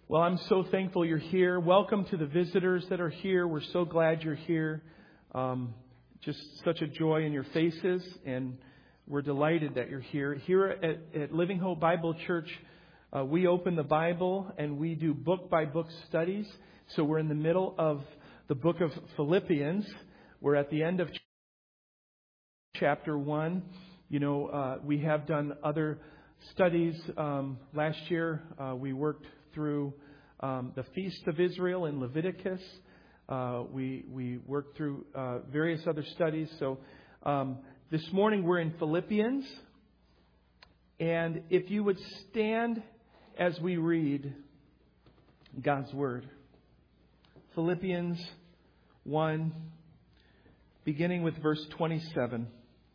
Well, I'm so thankful you're here. Welcome to the visitors that are here. We're so glad you're here. Just such a joy in your faces, and we're delighted that you're here. Here at Living Hope Bible Church, we open the Bible and we do book-by-book studies. So we're in the middle of the book of Philippians. We're at the end of chapter 1. We have done other studies. Last year, we worked through the Feast of Israel in Leviticus. We worked through various other studies. So this morning we're in Philippians. And if you would stand as we read God's Word. Philippians 1, beginning with verse 27.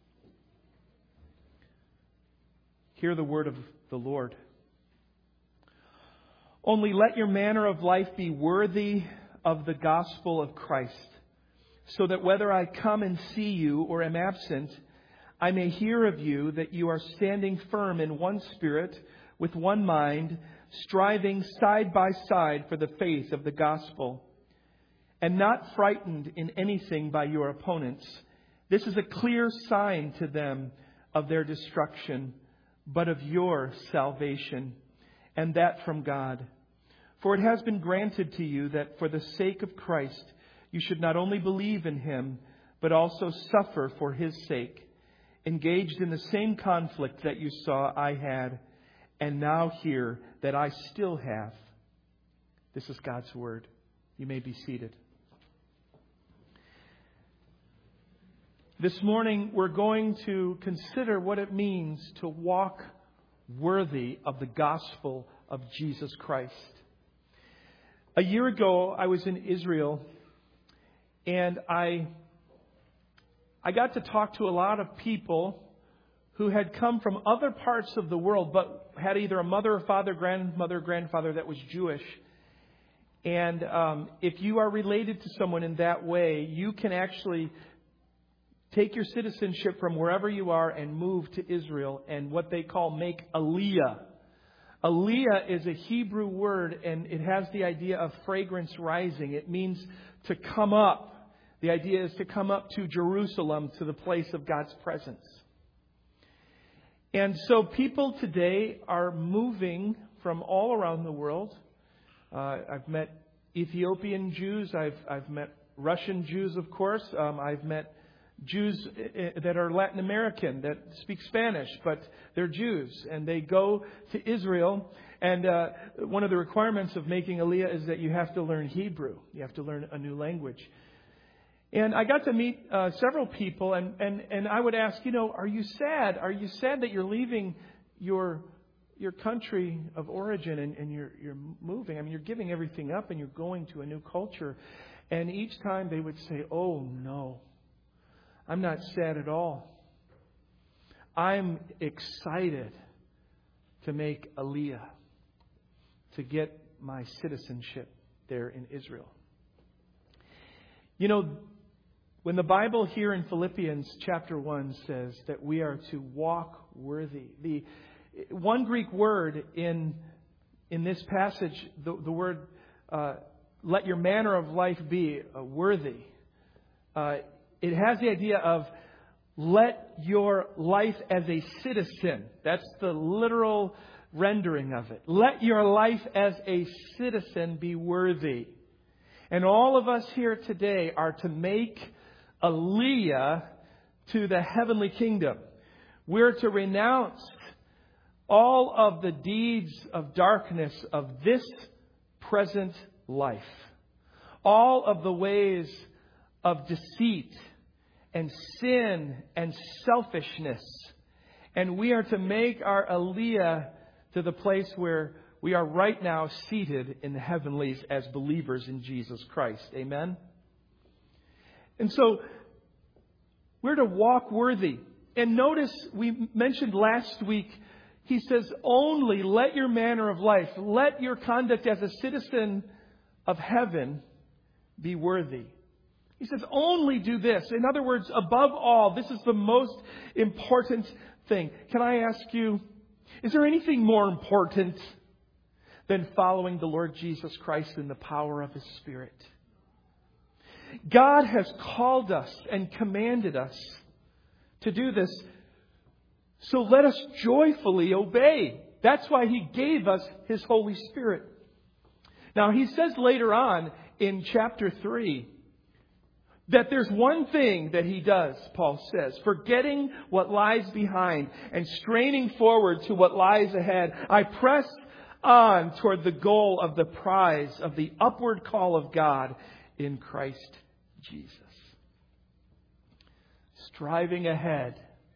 Hear the word of the Lord. Only let your manner of life be worthy of the gospel of Christ, so that whether I come and see you or am absent, I may hear of you that you are standing firm in one spirit, with one mind, striving side by side for the faith of the gospel, and not frightened in anything by your opponents. This is a clear sign to them of their destruction, but of your salvation, and that from God. For it has been granted to you that for the sake of Christ, you should not only believe in Him, but also suffer for His sake, engaged in the same conflict that you saw I had, and now hear that I still have. This is God's Word. You may be seated. This morning, we're going to consider what it means to walk worthy of the gospel of Jesus Christ. A year ago, I was in Israel, and I got to talk to a lot of people who had come from other parts of the world, but had either a mother or father, grandmother, grandfather that was Jewish. And if you are related to someone in that way, you can actually take your citizenship from wherever you are and move to Israel, and what they call make aliyah. Aliyah is a Hebrew word, and it has the idea of fragrance rising. It means to come up. The idea is to come up to Jerusalem, to the place of God's presence. And so people today are moving from all around the world. I've met Ethiopian Jews. I've met Russian Jews, of course. I've met Jews that are Latin American, that speak Spanish, but they're Jews. And they go to Israel. And one of the requirements of making Aliyah is that you have to learn Hebrew. You have to learn a new language. And I got to meet several people. And I would ask, are you sad? Are you sad that you're leaving your country of origin and you're moving? I mean, you're giving everything up and you're going to a new culture. And each time they would say, oh, no. I'm not sad at all. I'm excited to make Aliyah, to get my citizenship there in Israel. When the Bible here in Philippians chapter 1 says that we are to walk worthy, the one Greek word in this passage, the word let your manner of life be worthy. It has the idea of let your life as a citizen. That's the literal rendering of it. Let your life as a citizen be worthy. And all of us here today are to make Aliyah to the heavenly kingdom. We're to renounce all of the deeds of darkness of this present life. All of the ways of deceit and sin and selfishness. And we are to make our Aliyah to the place where we are right now seated in the heavenlies as believers in Jesus Christ. Amen? And so we're to walk worthy. And notice we mentioned last week, he says, only let your manner of life, let your conduct as a citizen of heaven be worthy. He says, only do this. In other words, above all, this is the most important thing. Can I ask you, is there anything more important than following the Lord Jesus Christ in the power of His Spirit. God has called us and commanded us to do this. So let us joyfully obey. That's why He gave us His Holy Spirit. Now, He says later on in chapter 3 that there's one thing that He does, Paul says, forgetting what lies behind and straining forward to what lies ahead. I press on toward the goal of the prize of the upward call of God in Christ Jesus. Striving ahead,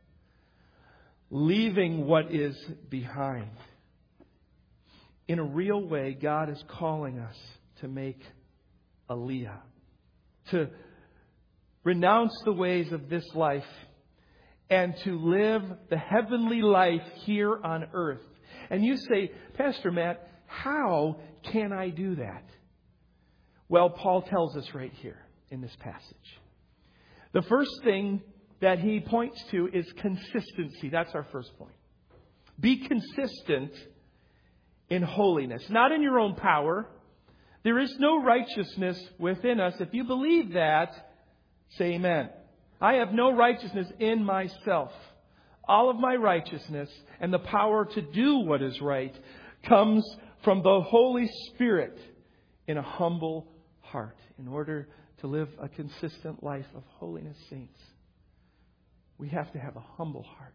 leaving what is behind. In a real way, God is calling us to make aliyah, to renounce the ways of this life and to live the heavenly life here on earth. And you say, Pastor Matt, how can I do that? Well, Paul tells us right here in this passage. The first thing that he points to is consistency. That's our first point. Be consistent in holiness, not in your own power. There is no righteousness within us. If you believe that, say amen. I have no righteousness in myself. All of my righteousness and the power to do what is right comes from the Holy Spirit in a humble heart. In order to live a consistent life of holiness, saints, we have to have a humble heart.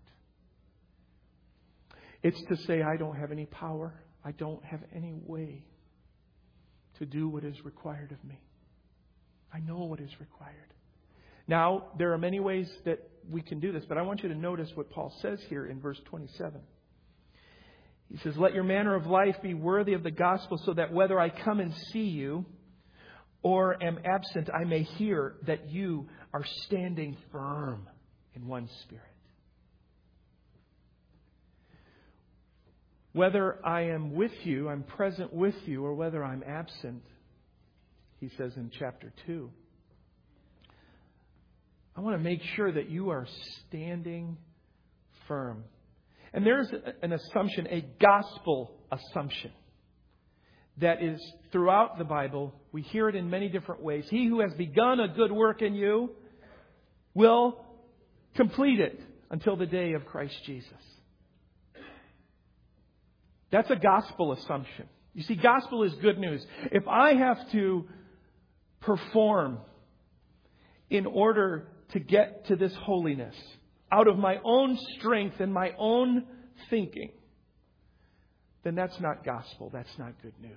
It's to say, I don't have any power. I don't have any way to do what is required of me. I know what is required. Now, there are many ways that we can do this, but I want you to notice what Paul says here in verse 27. He says, let your manner of life be worthy of the gospel, so that whether I come and see you or am absent, I may hear that you are standing firm in one spirit. Whether I am with you, I'm present with you, or whether I'm absent, he says in chapter 2, I want to make sure that you are standing firm. And there's an assumption, a gospel assumption, that is throughout the Bible. We hear it in many different ways. He who has begun a good work in you will complete it until the day of Christ Jesus. That's a gospel assumption. You see, gospel is good news. If I have to perform in order to get to this holiness out of my own strength and my own thinking, then that's not gospel. That's not good news.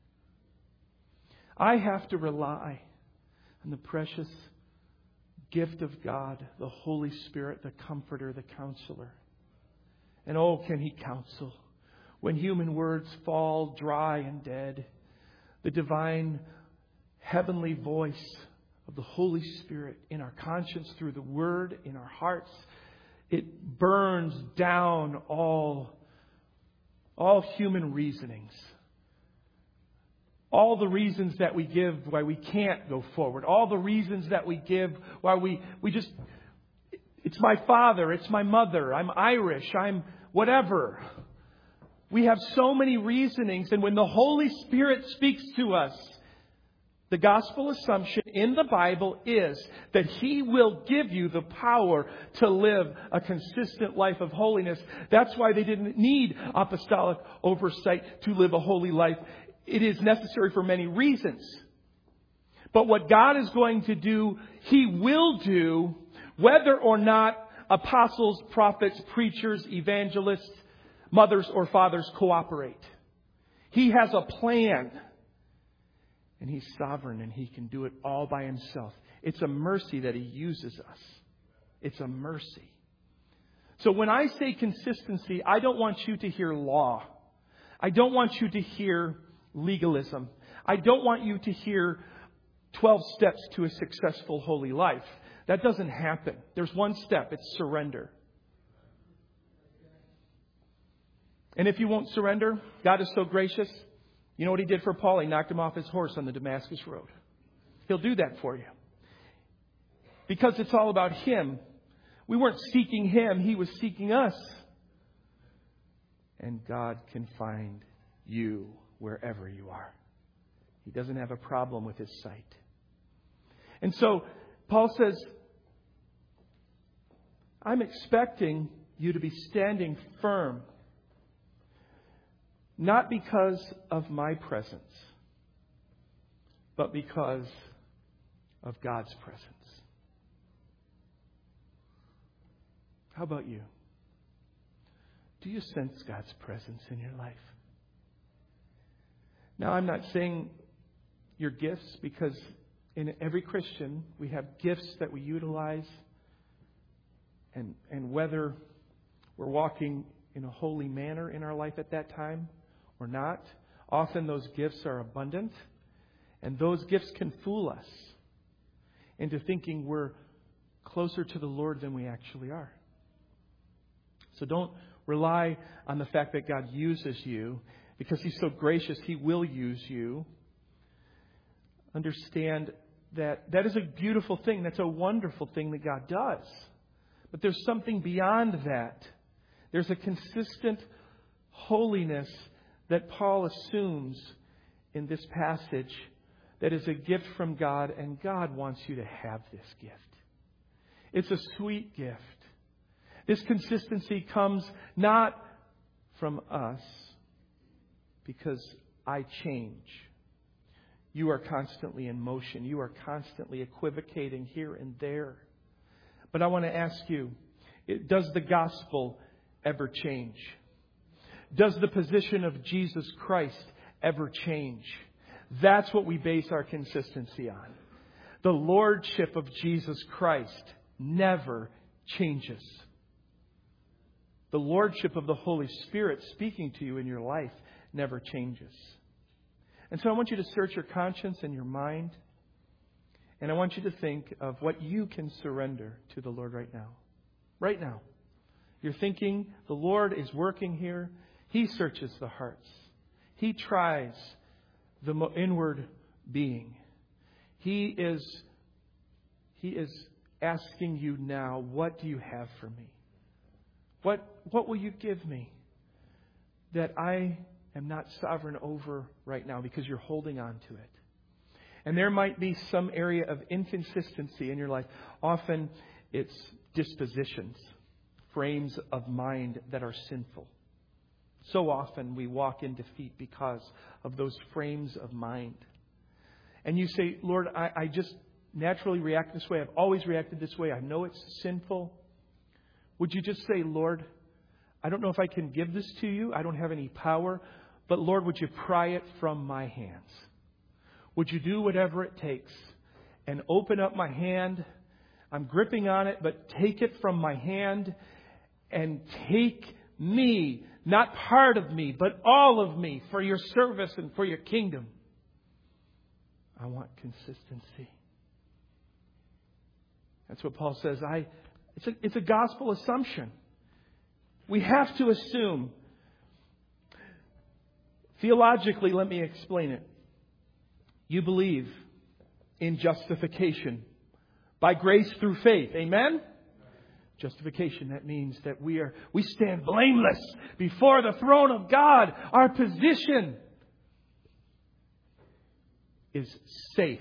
I have to rely on the precious gift of God, the Holy Spirit, the Comforter, the Counselor. And oh, can He counsel when human words fall dry and dead? The divine heavenly voice of the Holy Spirit in our conscience through the Word, in our hearts, it burns down all human reasonings. All the reasons that we give why we can't go forward. All the reasons that we give why we just, it's my father, it's my mother, I'm Irish, I'm whatever. We have so many reasonings, and when the Holy Spirit speaks to us, the gospel assumption in the Bible is that He will give you the power to live a consistent life of holiness. That's why they didn't need apostolic oversight to live a holy life. It is necessary for many reasons. But what God is going to do, He will do, whether or not apostles, prophets, preachers, evangelists, mothers or fathers cooperate. He has a plan. And He's sovereign and He can do it all by Himself. It's a mercy that He uses us. It's a mercy. So when I say consistency, I don't want you to hear law. I don't want you to hear legalism. I don't want you to hear 12 steps to a successful holy life. That doesn't happen. There's one step. It's surrender. And if you won't surrender, God is so gracious. You know what He did for Paul? He knocked him off his horse on the Damascus Road. He'll do that for you. Because it's all about Him. We weren't seeking Him. He was seeking us. And God can find you wherever you are. He doesn't have a problem with His sight. And so Paul says, I'm expecting you to be standing firm, not because of my presence, but because of God's presence. How about you? Do you sense God's presence in your life? Now, I'm not saying your gifts, because in every Christian, we have gifts that we utilize. And whether we're walking in a holy manner in our life at that time or not, often those gifts are abundant. And those gifts can fool us into thinking we're closer to the Lord than we actually are. So don't rely on the fact that God uses you. Because He's so gracious, He will use you. Understand that that is a beautiful thing. That's a wonderful thing that God does. But there's something beyond that. There's a consistent holiness that Paul assumes in this passage that is a gift from God, and God wants you to have this gift. It's a sweet gift. This consistency comes not from us, because I change. You are constantly in motion. You are constantly equivocating here and there. But I want to ask you, does the gospel ever change? Does the position of Jesus Christ ever change? That's what we base our consistency on. The lordship of Jesus Christ never changes. The lordship of the Holy Spirit speaking to you in your life never changes. And so I want you to search your conscience and your mind. And I want you to think of what you can surrender to the Lord right now. Right now. You're thinking, the Lord is working here. He searches the hearts. He tries the inward being. He is asking you now, what do you have for me? What will you give me that I am not sovereign over right now, because you're holding on to it? And there might be some area of inconsistency in your life. Often it's dispositions, frames of mind that are sinful. So often we walk in defeat because of those frames of mind. And you say, Lord, I just naturally react this way. I've always reacted this way. I know it's sinful. Would you just say, Lord, I don't know if I can give this to you. I don't have any power. But Lord, would you pry it from my hands? Would you do whatever it takes and open up my hand? I'm gripping on it, but take it from my hand and take me, not part of me, but all of me, for your service and for your kingdom. I want consistency. That's what Paul says. It's a gospel assumption. We have to assume. Theologically, let me explain it. You believe in justification by grace through faith. Amen? Justification, that means that we stand blameless before the throne of God. Our position is safe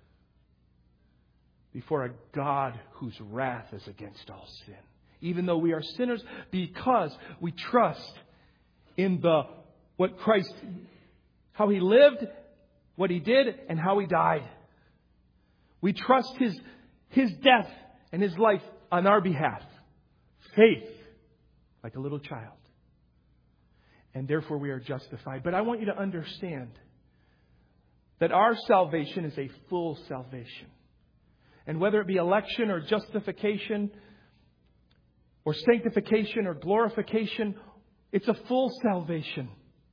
before a God whose wrath is against all sin. Even though we are sinners, because we trust in what Christ, how He lived, what He did, and how He died. We trust His death and His life on our behalf. Faith, like a little child. And therefore we are justified. But I want you to understand that our salvation is a full salvation. And whether it be election or justification or sanctification or glorification, it's a full salvation.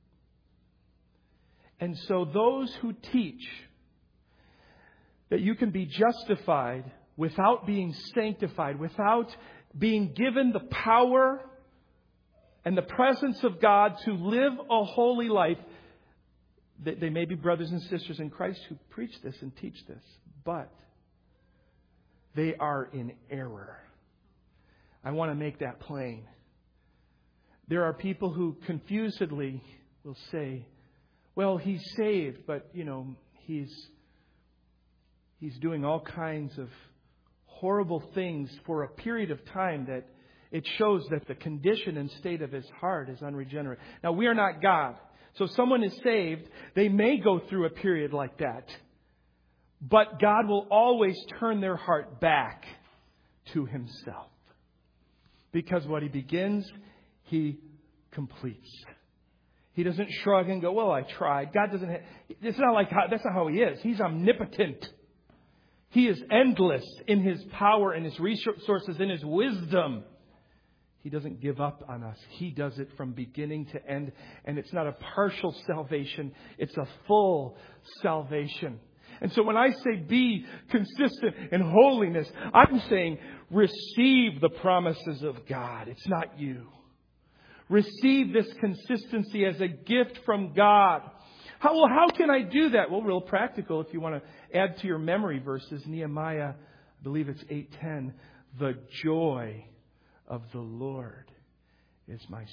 And so those who teach that you can be justified without being sanctified, without being given the power and the presence of God to live a holy life, they may be brothers and sisters in Christ who preach this and teach this, but they are in error. I want to make that plain. There are people who confusedly will say, well, he's saved, but, he's doing all kinds of horrible things for a period of time that it shows that the condition and state of his heart is unregenerate. Now, we are not God. So someone is saved, they may go through a period like that. But God will always turn their heart back to Himself. Because what He begins, He completes. He doesn't shrug and go, well, I tried. God doesn't it's not like that's not how He is. He's omnipotent. He is endless in His power and His resources and His wisdom. He doesn't give up on us. He does it from beginning to end. And it's not a partial salvation. It's a full salvation. And so when I say be consistent in holiness, I'm saying receive the promises of God. It's not you. Receive this consistency as a gift from God. How can I do that? Well, real practical. If you want to add to your memory verses, Nehemiah, I believe it's 8:10. The joy of the Lord is my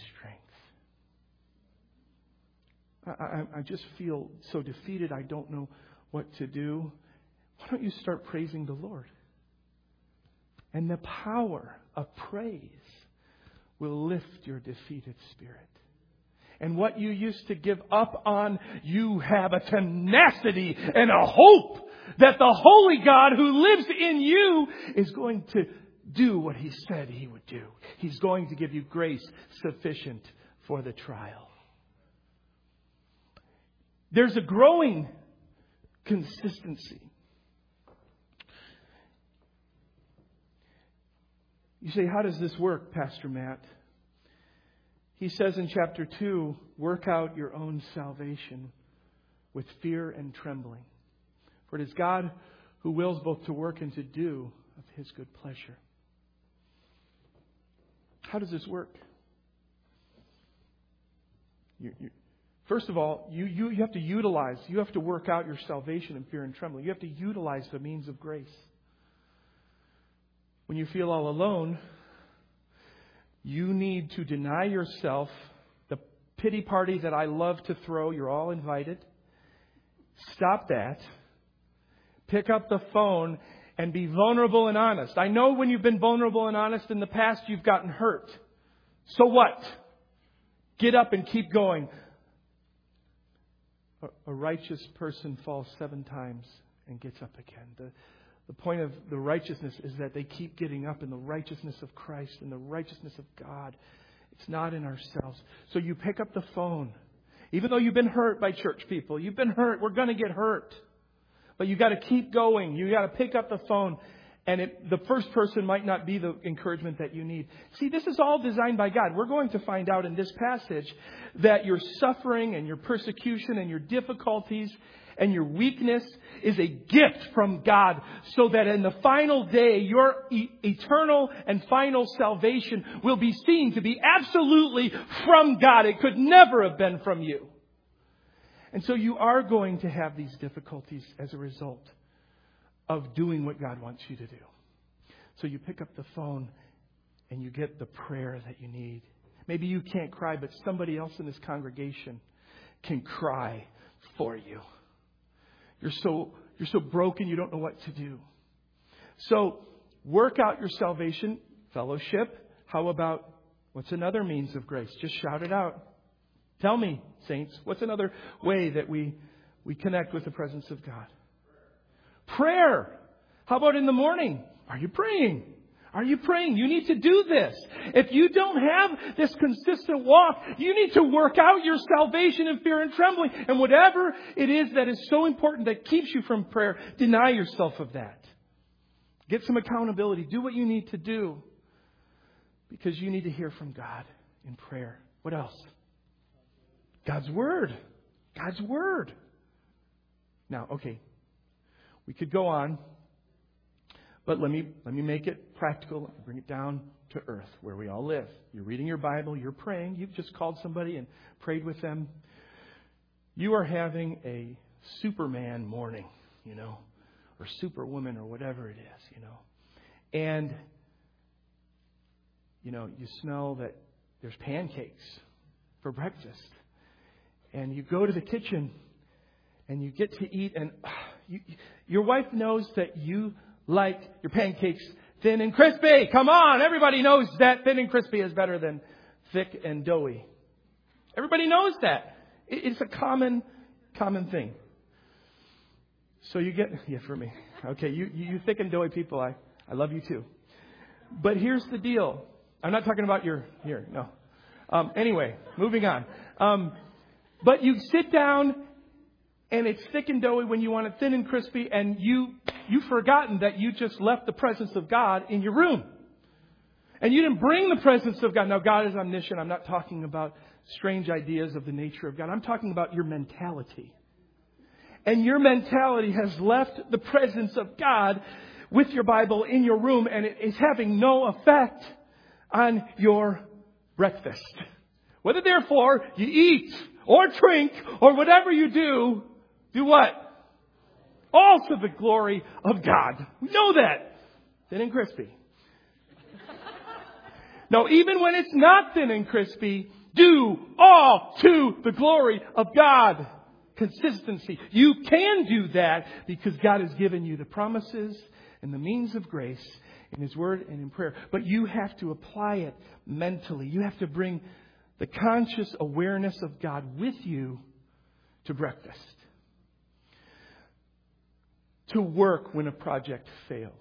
strength. I just feel so defeated. I don't know what to do. Why don't you start praising the Lord? And the power of praise will lift your defeated spirit. And what you used to give up on, you have a tenacity and a hope that the holy God who lives in you is going to do what He said He would do. He's going to give you grace sufficient for the trial. There's a growing consistency. You say, how does this work, Pastor Matt? He says in chapter 2, work out your own salvation with fear and trembling. For it is God who wills both to work and to do of His good pleasure. How does this work? First of all, you have to utilize, you have to work out your salvation in fear and trembling. You have to utilize the means of grace. When you feel all alone, you need to deny yourself the pity party that I love to throw. You're all invited. Stop that. Pick up the phone and be vulnerable and honest. I know when you've been vulnerable and honest in the past, you've gotten hurt. So what? Get up and keep going. A righteous person falls 7 times and gets up again. The point of the righteousness is that they keep getting up in the righteousness of Christ and the righteousness of God. It's not in ourselves. So you pick up the phone. Even though you've been hurt by church people, you've been hurt. We're going to get hurt. But you got to keep going. You got to pick up the phone. And the first person might not be the encouragement that you need. See, this is all designed by God. We're going to find out in this passage that your suffering and your persecution and your difficulties and your weakness is a gift from God, so that in the final day, your eternal and final salvation will be seen to be absolutely from God. It could never have been from you. And so you are going to have these difficulties as a result of doing what God wants you to do. So you pick up the phone and you get the prayer that you need. Maybe you can't cry, but somebody else in this congregation can cry for you. You're so broken, you don't know what to do. So work out your salvation, fellowship. How about, what's another means of grace? Just shout it out. Tell me, saints, what's another way that we connect with the presence of God? Prayer. How about in the morning? Are you praying? Are you praying? You need to do this. If you don't have this consistent walk, you need to work out your salvation in fear and trembling. And whatever it is that is so important that keeps you from prayer, deny yourself of that. Get some accountability. Do what you need to do. Because you need to hear from God in prayer. What else? God's Word. God's Word. Now, okay. We could go on. But let me make it practical. Bring it down to earth where we all live. You're reading your Bible. You're praying. You've just called somebody and prayed with them. You are having a Superman morning, or Superwoman or whatever it is, And, you smell that there's pancakes for breakfast. and you go to the kitchen and you get to eat, and your wife knows that you like your pancakes thin and crispy. Come on, everybody knows that thin and crispy is better than thick and doughy. Everybody knows that. It's a common thing. So you get, for me. Okay, you thick and doughy people, I love you too. But here's the deal. I'm not talking about your here, no. Anyway, moving on. But you sit down and it's thick and doughy when you want it thin and crispy, and you've forgotten that you just left the presence of God in your room. And you didn't bring the presence of God. Now, God is omniscient. I'm not talking about strange ideas of the nature of God. I'm talking about your mentality. And your mentality has left the presence of God with your Bible in your room, and it is having no effect on your breakfast. Whether therefore you eat or drink or whatever you do what? All to the glory of God. We know that. Thin and crispy. No, even when it's not thin and crispy, do all to the glory of God. Consistency. You can do that because God has given you the promises and the means of grace in His Word and in prayer. But you have to apply it mentally. You have to bring the conscious awareness of God with you to breakfast. To work when a project fails.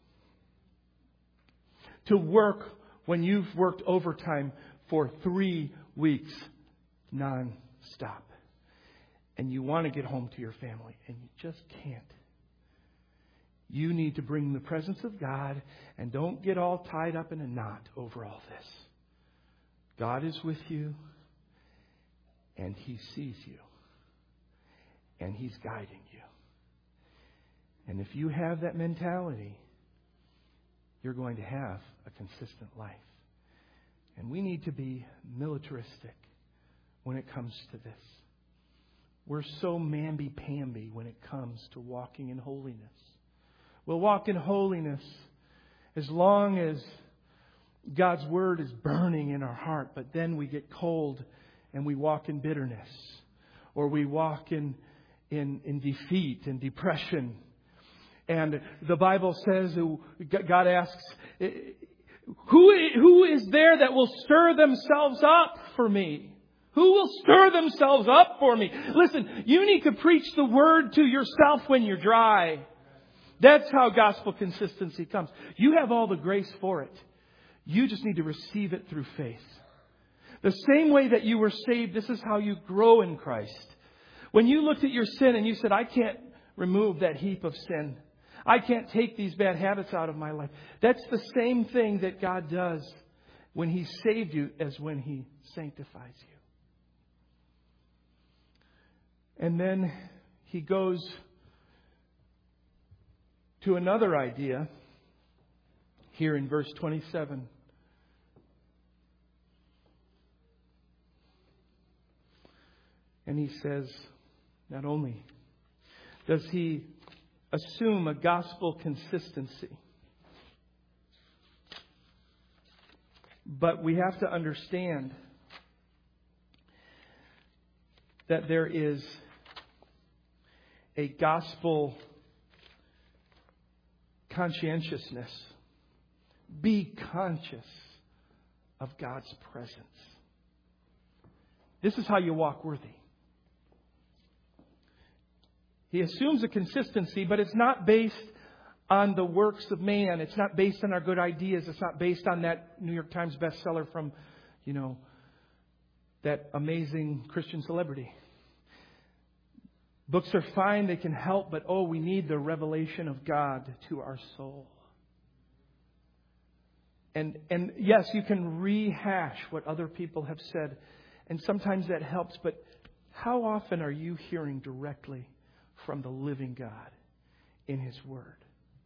To work when you've worked overtime for 3 weeks non-stop. And you want to get home to your family and you just can't. You need to bring the presence of God and don't get all tied up in a knot over all this. God is with you and He sees you and He's guiding you. And if you have that mentality, you're going to have a consistent life. And we need to be militaristic when it comes to this. We're so mamby-pamby when it comes to walking in holiness. We'll walk in holiness as long as God's Word is burning in our heart, but then we get cold and we walk in bitterness, or we walk in defeat and depression. And the Bible says, God asks, who is there that will stir themselves up for me? Who will stir themselves up for me? Listen, you need to preach the Word to yourself when you're dry. That's how gospel consistency comes. You have all the grace for it. You just need to receive it through faith. The same way that you were saved, this is how you grow in Christ. When you looked at your sin and you said, I can't remove that heap of sin. I can't take these bad habits out of my life. That's the same thing that God does when He saved you as when He sanctifies you. And then He goes to another idea here in verse 27. And He says, not only does He assume a gospel consistency, but we have to understand that there is a gospel conscientiousness. Be conscious of God's presence. This is how you walk worthy. He assumes a consistency, but it's not based on the works of man. It's not based on our good ideas. It's not based on that New York Times bestseller from, that amazing Christian celebrity. Books are fine, they can help, but we need the revelation of God to our soul. And yes, you can rehash what other people have said, and sometimes that helps, but how often are you hearing directly from the living God in His Word?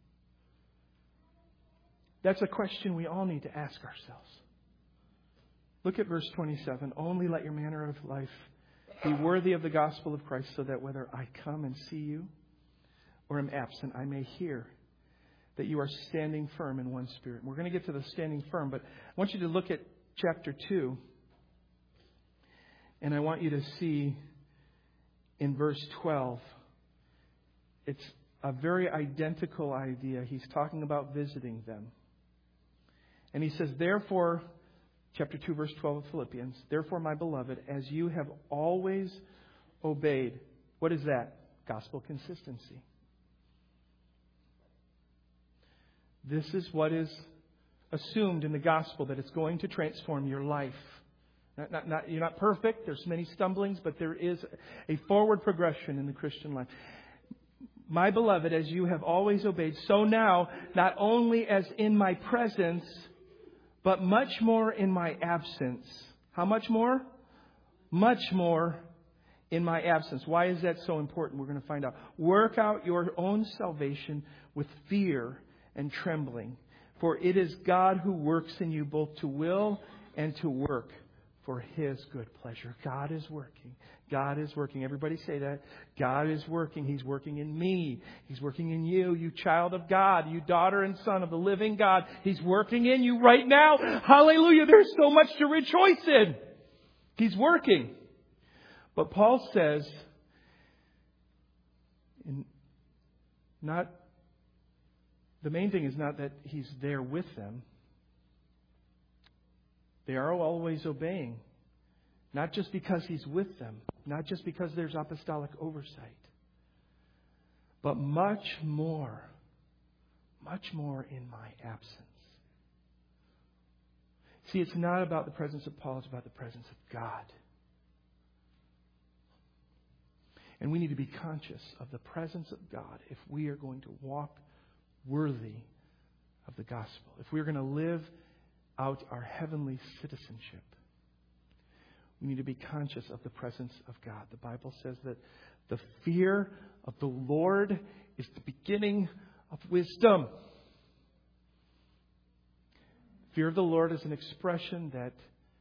That's a question we all need to ask ourselves. Look at verse 27. Only let your manner of life be worthy of the gospel of Christ, so that whether I come and see you or am absent, I may hear that you are standing firm in one spirit. We're going to get to the standing firm, but I want you to look at chapter 2. And I want you to see in verse 12, it's a very identical idea. He's talking about visiting them. And he says, therefore, chapter 2, verse 12 of Philippians, therefore, my beloved, as you have always obeyed. What is that? Gospel consistency. This is what is assumed in the gospel, that it's going to transform your life. You're not perfect. There's many stumblings, but there is a forward progression in the Christian life. My beloved, as you have always obeyed, so now, not only as in my presence, but much more in my absence. How much more? Much more in my absence. Why is that so important? We're going to find out. Work out your own salvation with fear and trembling. For it is God who works in you both to will and to work for His good pleasure. God is working. God is working. Everybody say that. God is working. He's working in me. He's working in you, you child of God, you daughter and son of the living God. He's working in you right now. Hallelujah. There's so much to rejoice in. He's working. But Paul says, the main thing is not that He's there with them. They are always obeying. Not just because He's with them. Not just because there's apostolic oversight. But much more in my absence. See, it's not about the presence of Paul. It's about the presence of God. And we need to be conscious of the presence of God if we are going to walk worthy of the gospel. If we're going to live out our heavenly citizenship, we need to be conscious of the presence of God. The Bible says that the fear of the Lord is the beginning of wisdom. Fear of the Lord is an expression that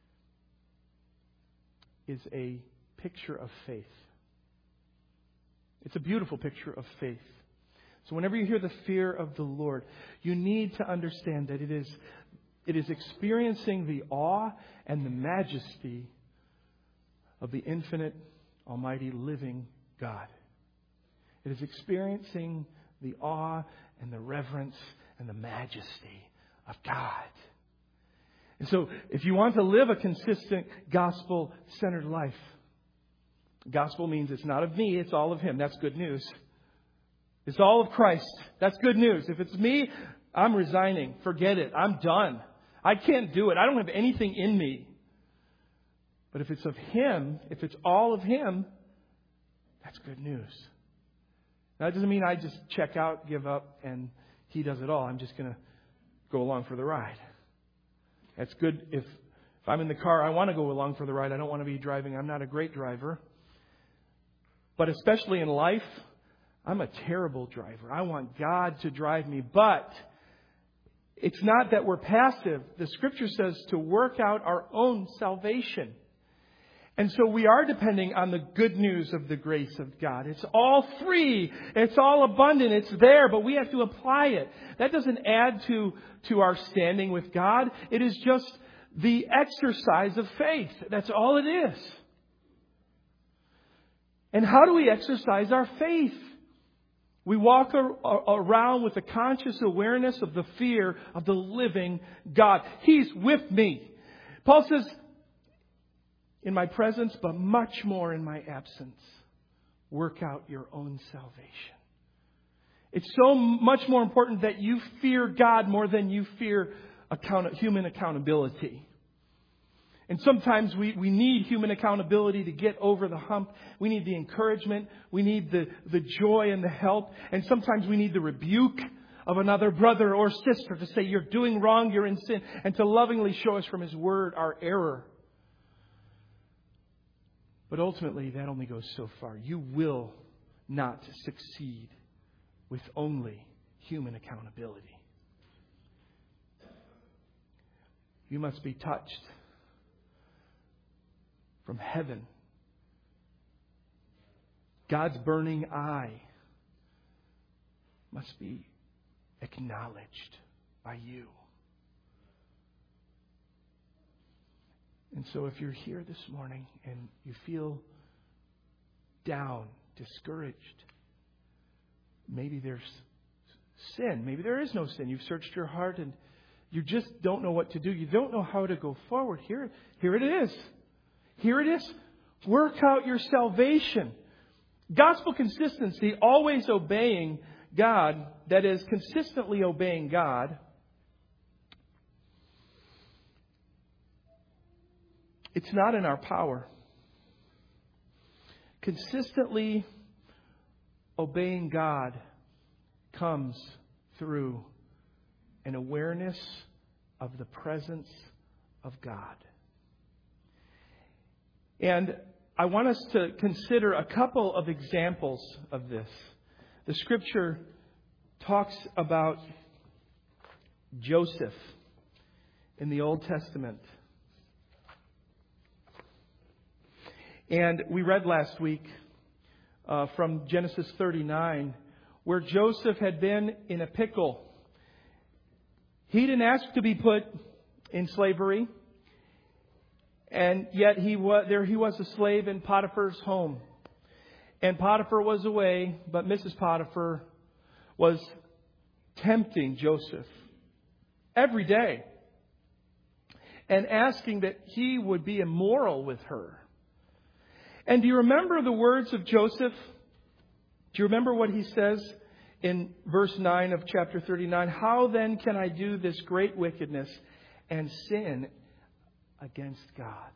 is a picture of faith. It's a beautiful picture of faith. So whenever you hear the fear of the Lord, you need to understand that it is experiencing the awe and the majesty of the infinite, almighty, living God. It is experiencing the awe and the reverence and the majesty of God. And so if you want to live a consistent gospel-centered life, gospel means it's not of me, it's all of Him. That's good news. It's all of Christ. That's good news. If it's me, I'm resigning. Forget it. I'm done. I can't do it. I don't have anything in me. But if it's of Him, if it's all of Him, that's good news. Now, that doesn't mean I just check out, give up, and He does it all. I'm just going to go along for the ride. That's good. If I'm in the car, I want to go along for the ride. I don't want to be driving. I'm not a great driver. But especially in life, I'm a terrible driver. I want God to drive me. But it's not that we're passive. The Scripture says to work out our own salvation. And so we are depending on the good news of the grace of God. It's all free. It's all abundant. It's there, but we have to apply it. That doesn't add to our standing with God. It is just the exercise of faith. That's all it is. And how do we exercise our faith? We walk around with a conscious awareness of the fear of the living God. He's with me. Paul says, in my presence, but much more in my absence. Work out your own salvation. It's so much more important that you fear God more than you fear human accountability. And sometimes we need human accountability to get over the hump. We need the encouragement. We need the joy and the help. And sometimes we need the rebuke of another brother or sister to say, you're doing wrong, you're in sin. And to lovingly show us from His Word our error. But ultimately, that only goes so far. You will not succeed with only human accountability. You must be touched from heaven. God's burning eye must be acknowledged by you. And so if you're here this morning and you feel down, discouraged. Maybe there's sin. Maybe there is no sin. You've searched your heart and you just don't know what to do. You don't know how to go forward. Here it is. Here it is. Work out your salvation. Gospel consistency, always obeying God, that is, consistently obeying God. It's not in our power. Consistently obeying God comes through an awareness of the presence of God. And I want us to consider a couple of examples of this. The Scripture talks about Joseph in the Old Testament. And we read last week from Genesis 39 where Joseph had been in a pickle. He didn't ask to be put in slavery. And yet he was a slave in Potiphar's home. And Potiphar was away, but Mrs. Potiphar was tempting Joseph every day and asking that he would be immoral with her. And do you remember the words of Joseph? Do you remember what he says in verse 9 of chapter 39? How then can I do this great wickedness and sin against God?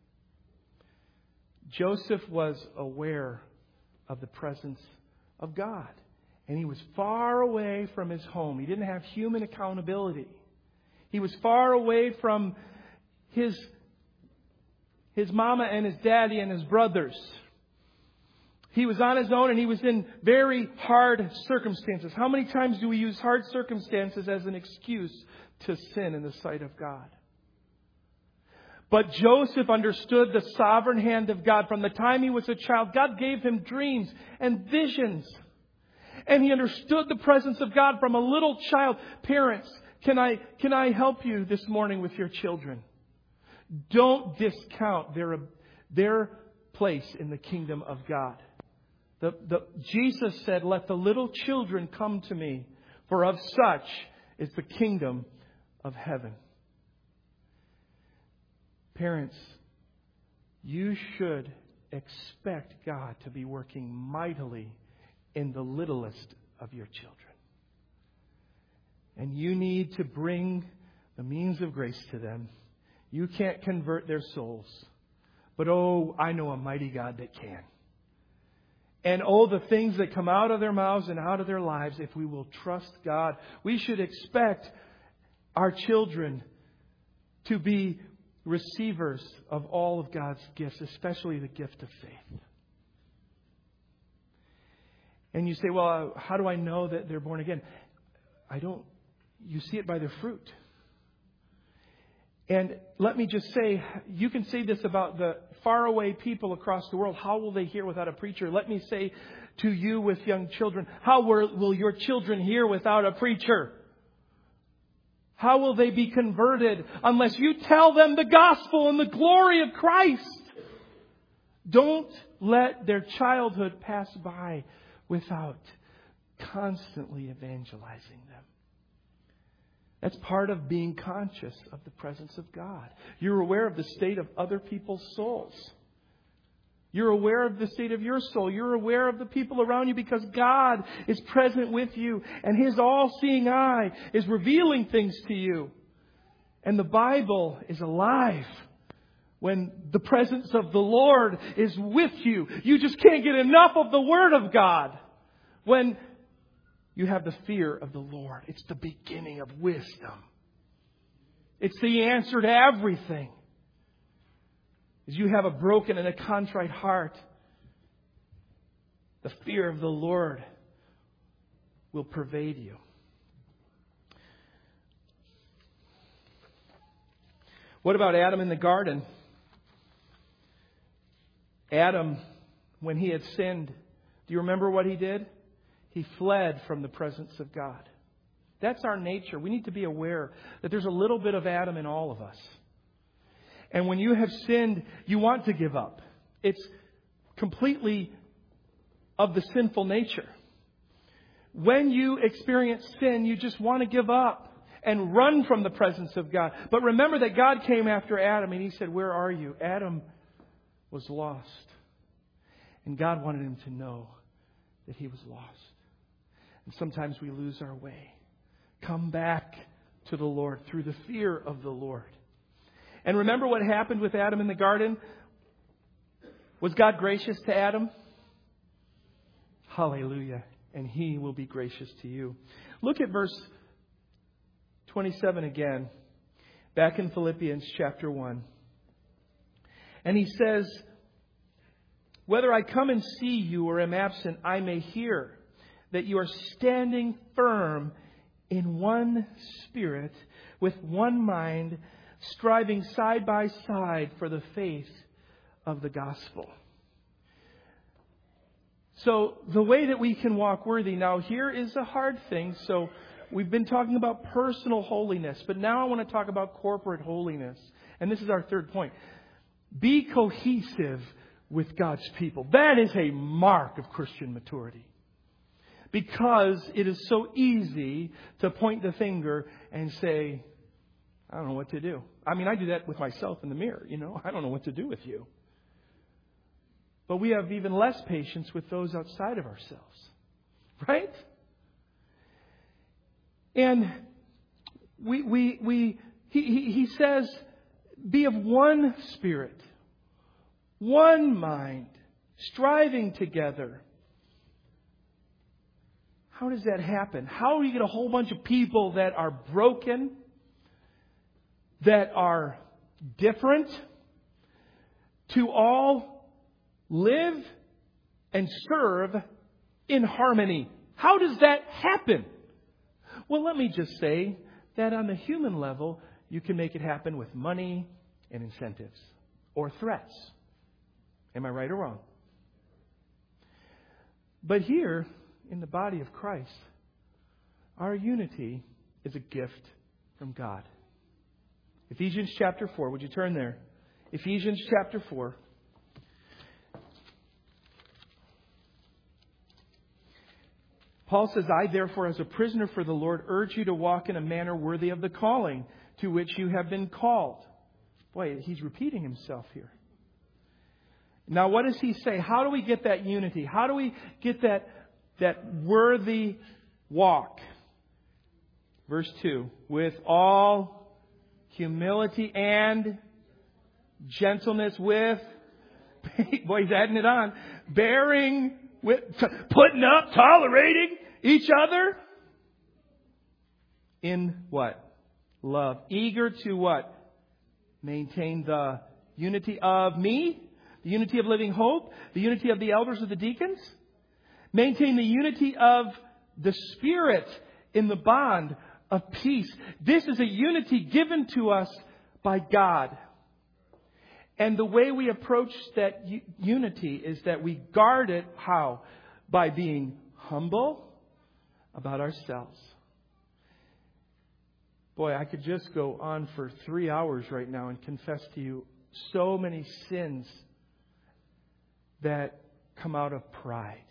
Joseph was aware of the presence of God. And he was far away from his home. He didn't have human accountability. He was far away from his mama and his daddy and his brothers. He was on his own and he was in very hard circumstances. How many times do we use hard circumstances as an excuse to sin in the sight of God? But Joseph understood the sovereign hand of God. From the time he was a child, God gave him dreams and visions. And he understood the presence of God from a little child. Parents, can I help you this morning with your children? Don't discount their place in the kingdom of God. Jesus said, let the little children come to me, for of such is the kingdom of heaven. Parents, you should expect God to be working mightily in the littlest of your children. And you need to bring the means of grace to them. You can't convert their souls. But I know a mighty God that can. And the things that come out of their mouths and out of their lives, if we will trust God, we should expect our children to be receivers of all of God's gifts, especially the gift of faith. And you say, well, how do I know that they're born again? You see it by their fruit. And let me just say, you can say this about the faraway people across the world. How will they hear without a preacher? Let me say to you with young children, how will your children hear without a preacher? How will they be converted unless you tell them the gospel and the glory of Christ? Don't let their childhood pass by without constantly evangelizing them. That's part of being conscious of the presence of God. You're aware of the state of other people's souls. You're aware of the state of your soul. You're aware of the people around you because God is present with you. And His all-seeing eye is revealing things to you. And the Bible is alive when the presence of the Lord is with you. You just can't get enough of the Word of God. When you have the fear of the Lord, it's the beginning of wisdom. It's the answer to everything. As you have a broken and a contrite heart, the fear of the Lord will pervade you. What about Adam in the garden? Adam, when he had sinned, do you remember what he did? He fled from the presence of God. That's our nature. We need to be aware that there's a little bit of Adam in all of us. And when you have sinned, you want to give up. It's completely of the sinful nature. When you experience sin, you just want to give up and run from the presence of God. But remember that God came after Adam and He said, "Where are you?" Adam was lost. And God wanted him to know that he was lost. And sometimes we lose our way. Come back to the Lord through the fear of the Lord. And remember what happened with Adam in the garden? Was God gracious to Adam? Hallelujah. And He will be gracious to you. Look at verse 27 again. Back in Philippians chapter 1. And he says, "Whether I come and see you or am absent, I may hear that you are standing firm in one spirit, with one mind, striving side by side for the faith of the gospel." So the way that we can walk worthy. Now here is a hard thing. So we've been talking about personal holiness, but now I want to talk about corporate holiness. And this is our third point. Be cohesive with God's people. That is a mark of Christian maturity. Because it is so easy to point the finger and say, "I don't know what to do." I mean, I do that with myself in the mirror. I don't know what to do with you. But we have even less patience with those outside of ourselves. Right? And he says, be of one spirit, one mind, striving together. How does that happen? How do you get a whole bunch of people that are broken, that are different, to all live and serve in harmony? How does that happen? Well, let me just say that on the human level, you can make it happen with money and incentives or threats. Am I right or wrong? But here, in the body of Christ, our unity is a gift from God. Ephesians chapter 4. Would you turn there? Ephesians chapter 4. Paul says, "I therefore, as a prisoner for the Lord, urge you to walk in a manner worthy of the calling to which you have been called." Boy, he's repeating himself here. Now, what does he say? How do we get that unity? How do we get that worthy walk? Verse 2. "With all humility and gentleness, with," boy, he's adding it on, "bearing with," putting up, tolerating each other in what? Love. "Eager to" what? "Maintain the unity of" me, the unity of Living Hope, the unity of the elders of the deacons. "Maintain the unity of the Spirit in the bond of peace." This is a unity given to us by God. And the way we approach that unity is that we guard it. How? By being humble about ourselves. Boy, I could just go on for 3 hours right now and confess to you so many sins that come out of pride.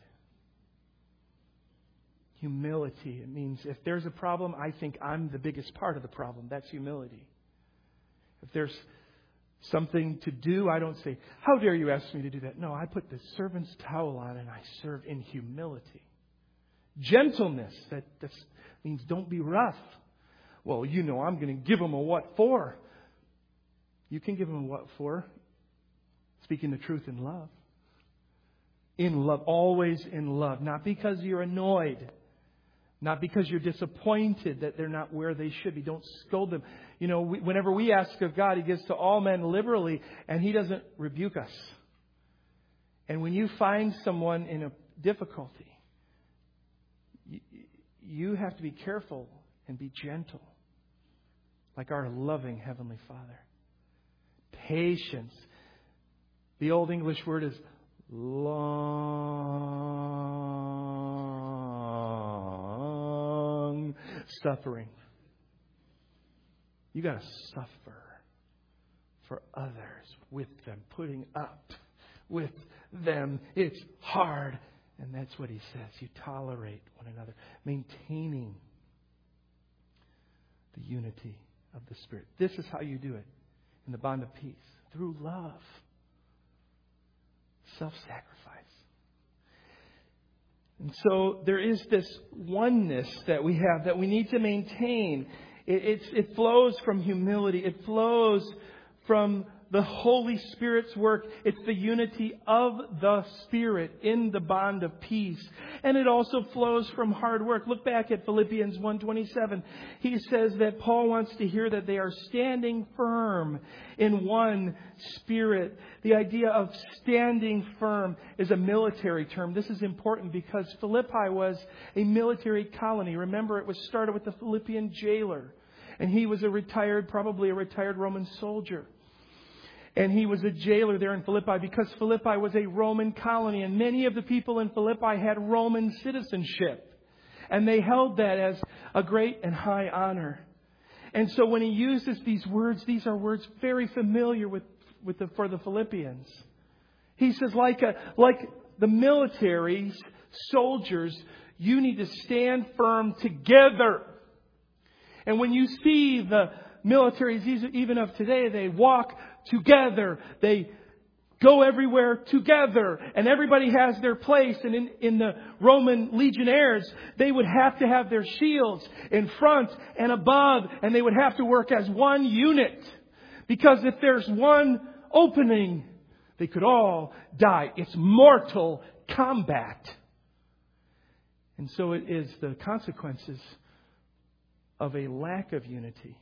Humility. It means if there's a problem, I think I'm the biggest part of the problem. That's humility. If there's something to do, I don't say, "How dare you ask me to do that?" No, I put the servant's towel on and I serve in humility. Gentleness. That means don't be rough. "Well, I'm going to give them a what for." You can give them a what for. Speaking the truth in love. In love. Always in love. Not because you're annoyed. Not because you're disappointed that they're not where they should be. Don't scold them. Whenever we ask of God, He gives to all men liberally, and He doesn't rebuke us. And when you find someone in a difficulty, you have to be careful and be gentle, like our loving Heavenly Father. Patience. The Old English word is long suffering. You got to suffer for others with them, putting up with them. It's hard And that's what he says. You tolerate one another, maintaining the unity of the Spirit. This is how you do it in the bond of peace. Through love. Self-sacrifice. And so there is this oneness that we have that we need to maintain. It flows from humility. It flows from the Holy Spirit's work. It's the unity of the Spirit in the bond of peace. And it also flows from hard work. Look back at Philippians 1:27. He says that Paul wants to hear that they are standing firm in one spirit. The idea of standing firm is a military term. This is important because Philippi was a military colony. Remember, it was started with the Philippian jailer. And he was probably a retired Roman soldier. And he was a jailer there in Philippi because Philippi was a Roman colony. And many of the people in Philippi had Roman citizenship. And they held that as a great and high honor. And so when he uses these words, these are words very familiar for the Philippians. He says, like the military's soldiers, you need to stand firm together. And when you see the militaries, even of today, they walk together. They go everywhere together. And everybody has their place. And in the Roman legionnaires, they would have to have their shields in front and above. And they would have to work as one unit. Because if there's one opening, they could all die. It's mortal combat. And so it is the consequences of a lack of unity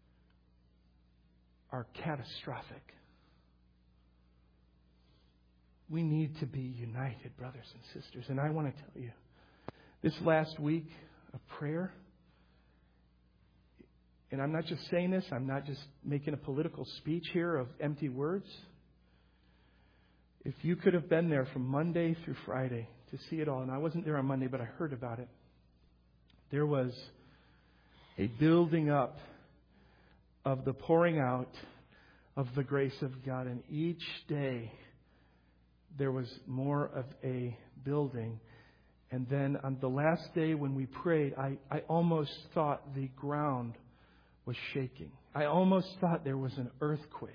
are catastrophic. We need to be united, brothers and sisters. And I want to tell you, this last week of prayer, and I'm not just saying this, I'm not just making a political speech here of empty words. If you could have been there from Monday through Friday to see it all, and I wasn't there on Monday, but I heard about it. There was a building up of the pouring out of the grace of God. And each day there was more of a building. And then on the last day when we prayed, I almost thought the ground was shaking. I almost thought there was an earthquake.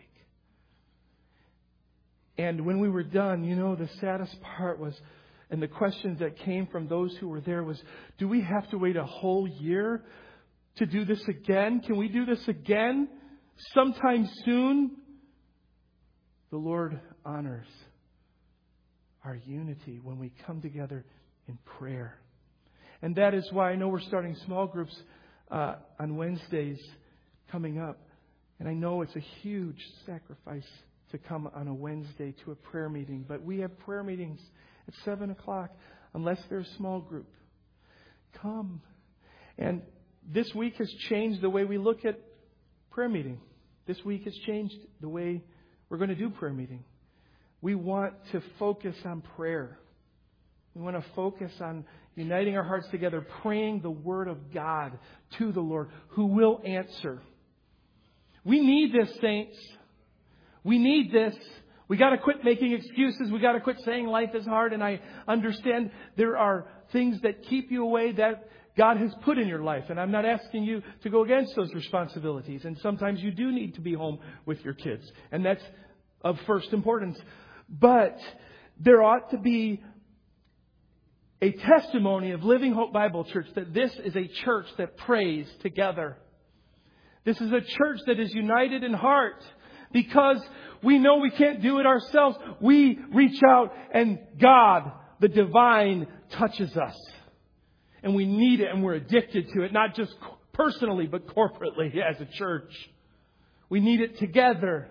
And when we were done, the saddest part was, and the questions that came from those who were there was, do we have to wait a whole year to do this again? Can we do this again sometime soon? The Lord honors our unity when we come together in prayer. And that is why I know we're starting small groups on Wednesdays coming up. And I know it's a huge sacrifice to come on a Wednesday to a prayer meeting. But we have prayer meetings at 7 o'clock unless there's a small group. Come. And this week has changed the way we look at prayer meeting. This week has changed the way we're going to do prayer meeting. We want to focus on prayer. We want to focus on uniting our hearts together, praying the Word of God to the Lord, who will answer. We need this, saints. We need this. We got to quit making excuses. We got to quit saying life is hard. And I understand there are things that keep you away that God has put in your life. And I'm not asking you to go against those responsibilities. And sometimes you do need to be home with your kids. And that's of first importance. But there ought to be a testimony of Living Hope Bible Church that this is a church that prays together. This is a church that is united in heart. Because we know we can't do it ourselves. We reach out and God, the divine, touches us. And we need it and we're addicted to it. Not just personally, but corporately as a church. We need it together.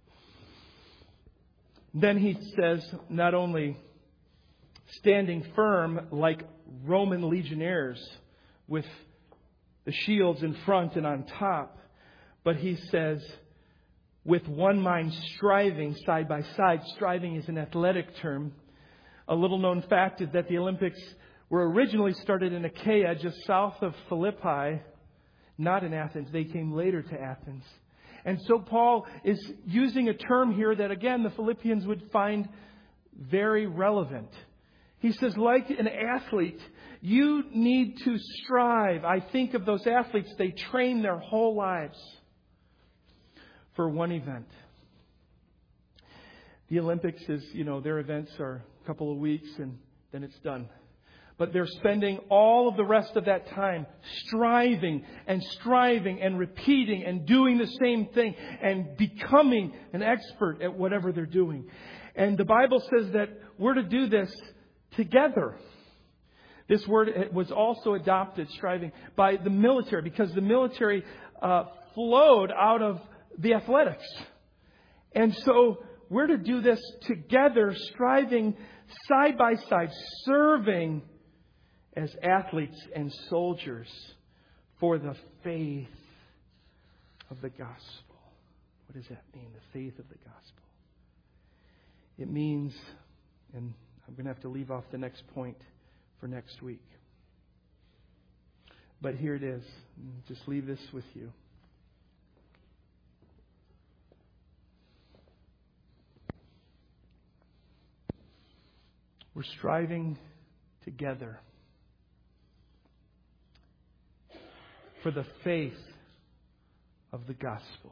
Then he says, not only standing firm like Roman legionnaires with the shields in front and on top, but he says, with one mind striving side by side. Striving is an athletic term. A little known fact is that the Olympics were originally started in Achaia, just south of Philippi, not in Athens. They came later to Athens. And so Paul is using a term here that, again, the Philippians would find very relevant. He says, like an athlete, you need to strive. I think of those athletes, they train their whole lives for one event. The Olympics is, their events are a couple of weeks and then it's done. But they're spending all of the rest of that time striving and repeating and doing the same thing and becoming an expert at whatever they're doing. And the Bible says that we're to do this together. This word was also adopted, striving, by the military, because the military flowed out of the athletics. And so we're to do this together, striving side by side, serving as athletes and soldiers for the faith of the gospel. What does that mean, the faith of the gospel? It means, and I'm going to have to leave off the next point for next week. But here it is. Just leave this with you. We're striving together for the faith of the gospel.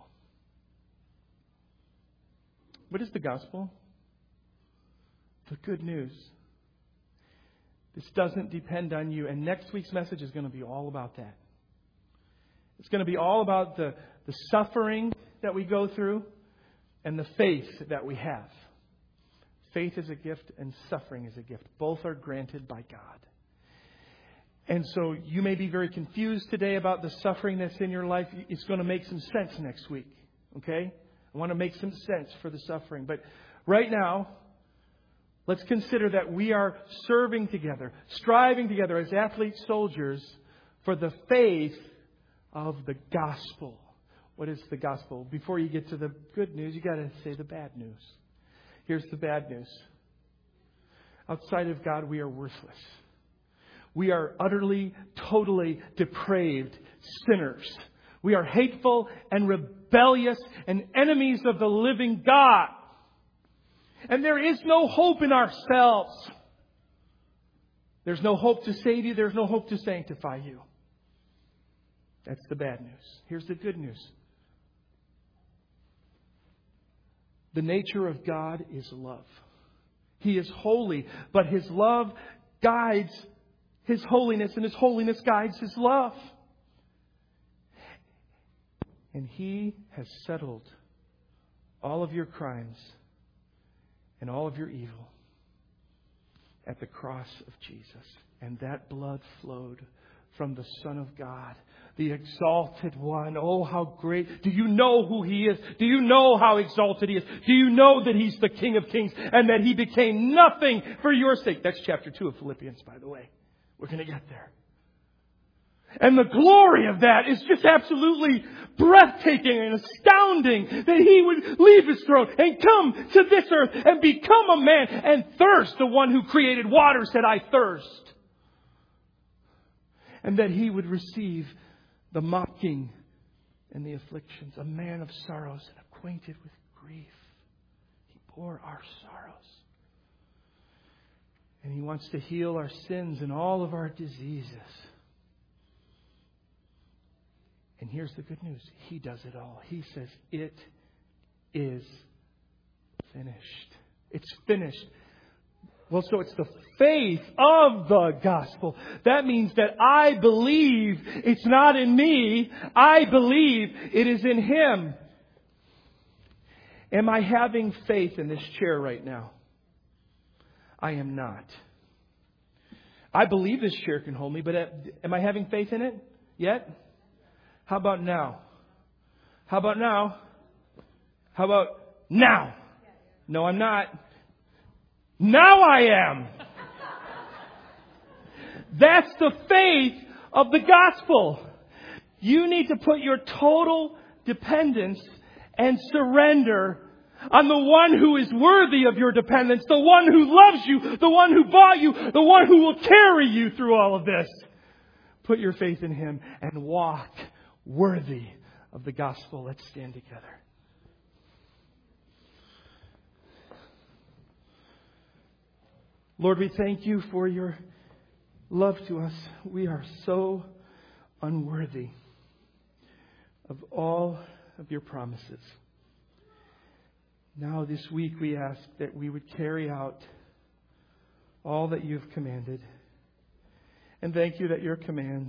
What is the gospel? The good news. This doesn't depend on you. And next week's message is going to be all about that. It's going to be all about the suffering that we go through and the faith that we have. Faith is a gift and suffering is a gift. Both are granted by God. And so you may be very confused today about the suffering that's in your life. It's going to make some sense next week. Okay? I want to make some sense for the suffering. But right now, let's consider that we are serving together, striving together as athlete soldiers for the faith of the gospel. What is the gospel? Before you get to the good news, you got to say the bad news. Here's the bad news. Outside of God, we are worthless. We are utterly, totally depraved sinners. We are hateful and rebellious and enemies of the living God. And there is no hope in ourselves. There's no hope to save you. There's no hope to sanctify you. That's the bad news. Here's the good news. The nature of God is love. He is holy, but His love guides His holiness, and His holiness guides His love. And He has settled all of your crimes and all of your evil at the cross of Jesus. And that blood flowed from the Son of God, the exalted one. Oh, how great. Do you know who He is? Do you know how exalted He is? Do you know that He's the King of Kings and that He became nothing for your sake? That's chapter 2 of Philippians, by the way. We're going to get there. And the glory of that is just absolutely breathtaking and astounding, that He would leave His throne and come to this earth and become a man and thirst. The one who created water said, I thirst. And that He would receive the mocking and the afflictions. A man of sorrows and acquainted with grief. He bore our sorrows. And He wants to heal our sins and all of our diseases. And here's the good news. He does it all. He says, it is finished. It's finished. Well, so it's the faith of the gospel. That means that I believe it's not in me. I believe it is in Him. Am I having faith in this chair right now? I am not. I believe this chair can hold me, but am I having faith in it yet? How about now? How about now? How about now? No, I'm not. Now I am. That's the faith of the gospel. You need to put your total dependence and surrender on the one who is worthy of your dependence, the one who loves you, the one who bought you, the one who will carry you through all of this. Put your faith in Him and walk worthy of the gospel. Let's stand together. Lord, we thank You for Your love to us. We are so unworthy of all of Your promises. Now this week we ask that we would carry out all that You've commanded. And thank You that Your commands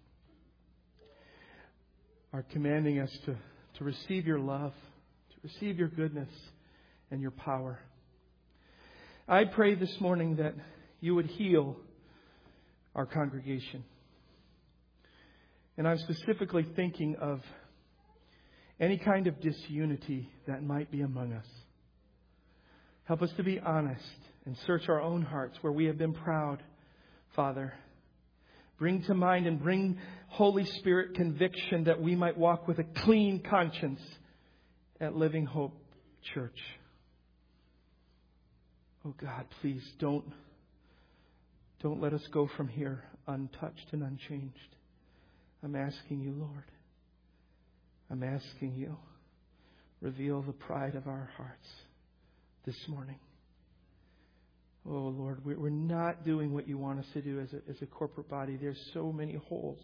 are commanding us to receive Your love, to receive Your goodness and Your power. I pray this morning that You would heal our congregation. And I'm specifically thinking of any kind of disunity that might be among us. Help us to be honest and search our own hearts where we have been proud, Father. Bring to mind and bring Holy Spirit conviction that we might walk with a clean conscience at Living Hope Church. Oh God, please don't let us go from here untouched and unchanged. I'm asking You, Lord. I'm asking You, reveal the pride of our hearts this morning. Oh Lord, we're not doing what You want us to do as a corporate body. There's so many holes.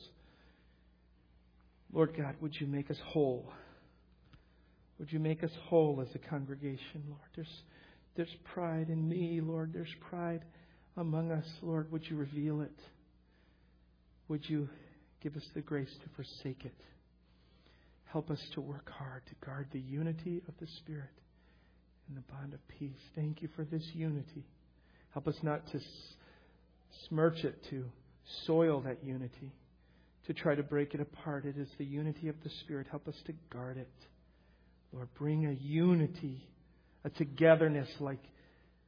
Lord God, would You make us whole? Would You make us whole as a congregation, Lord? There's pride in me, Lord. There's pride among us, Lord. Would You reveal it? Would You give us the grace to forsake it? Help us to work hard to guard the unity of the Spirit and the bond of peace. Thank You for this unity. Help us not to smirch it, to soil that unity, to try to break it apart. It is the unity of the Spirit. Help us to guard it. Lord, bring a unity, a togetherness like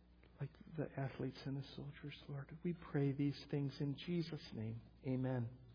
the athletes and the soldiers, Lord. We pray these things in Jesus' name. Amen.